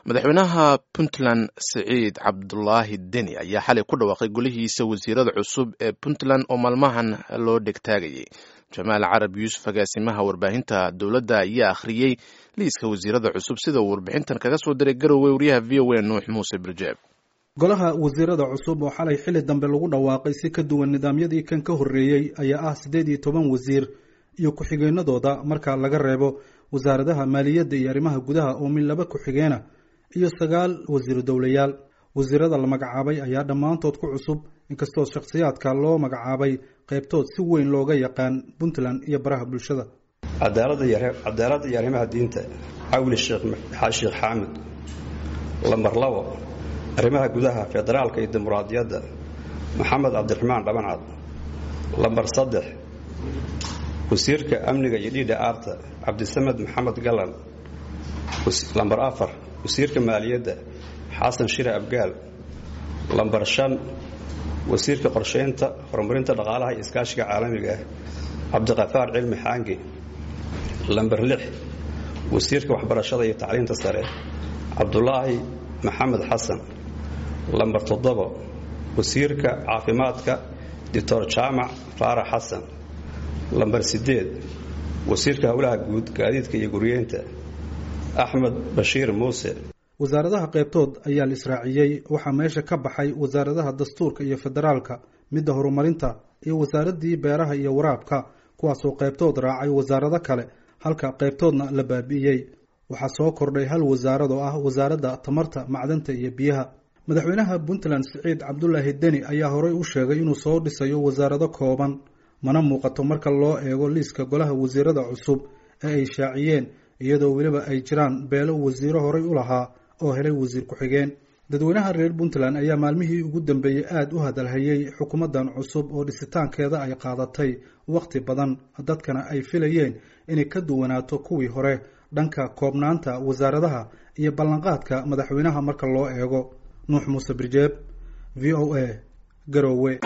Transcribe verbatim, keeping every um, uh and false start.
madaxweynaha Puntland Saciid Cabdullaahi Deni ayaa xalay ku dhawaaqay golihiisa wasiirada cusub ee Puntland oo maalmahan loo dhigtaagayay. Jamaal Carab Yuusuf agaasimaha warbaahinta dowladda ayaa akhriyay liiska wasiirada cusub sida uu warbixintan kaga soo diray Garowe wariyaha V O A Nuux Muuse Birjeeb. golaha wasiirada cusub oo xalay xili dambe lagu dhawaaqay si ka duwan nidaamyadii kan ka horeeyay ayaa ah sideed iyo toban wasiir iyo ku-xigeenadooda marka laga reebo wasaaradaha maaliyadda iyo arrimaha gudaha oo min laba ku-xigeena iyo sagaal wasiir dowlayaal. wasiirada la magacaabay ayaa dhammaantood ku cusub inkastoo shakhsiyaadka loo magacaabay qaybtood si weyn looga yaqaan Puntland iyo baraha bulshada. cadaaladda iyo cadaaladda iyo arrimaha diinta Cawli Sheekh Sheekh Xamed lambar labo arrimaha gudaha federaalka iyo dimuqraadiyadda Maxamed Cabdiraxmaan Dhabancad lambar saddex wasiirka amniga iyo dhiidha aarta Cabdisamed Maxamed Galan lambar afar wasiirka maaliyadda Xasan Shire Abgaal lambar shan wasiirka qorsheynta horumarinta dhaqaalaha iyo iskaashiga caalamiga Cabdiqafaar Cilmi Xaangi lambar lix wasiirka waxbarashada iyo tacliinta sare Cabdullaahi Maxamed Xasan lambar toddoba wasiirka caafimaadka Doctor Jaamac Faarax Xasan lambar sideed wasiirka howlaha guud gaadiidka iyo guryeynta Axmed Bashiir Muuse. wasaaradaha qaybtood ayaa la israaciyay waxaa meesha ka baxay wasaaradaha dastuurka iyo federaalka midda horumarinta iyo wasaaradii beeraha iyo waraabka kuwaasoo qaybtood raacay wasaarado kale halka qaybtoodna la baabi'iyay. waxaa soo kordhay hal wasaarad oo ah wasaaradda tamarta macdanta iyo biyaha. madaxweynaha Puntland Saciid Cabdullaahi Deni ayaa horey u sheegay inuu soo dhisayo wasaarado kooban mana muuqato marka loo eego liiska golaha wasiirada cusub ee ay shaaciyeen iyadoo weliba ay jiraan beelo wasiiro horey u lahaa oo helay wasiir ku-xigeen. dadweynaha reer Puntland ayaa maalmihii ugu dambeeyay aad u hadalhayay xukuumadan cusub oo dhisitaankeeda ay qaadatay waqti badan dadkana ay filayeen inay ka duwanaato kuwii hore dhanka koobnaanta wasaaradaha iyo ballanqaadka madaxweynaha marka loo eego. Nuux Muuse Birjeeb, V O A, Garowe.